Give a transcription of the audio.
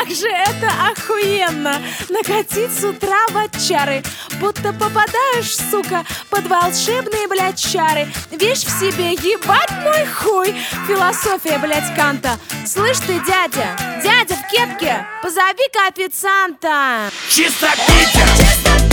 Как же это охуенно! Накатить с утра в отчары, будто попадаешь, сука, под волшебные, блядь, чары. Вещь в себе, ебать мой хуй. Философия, блядь, Канта. Слышь ты, дядя в кепке, позови-ка официанта. Чисто Питер!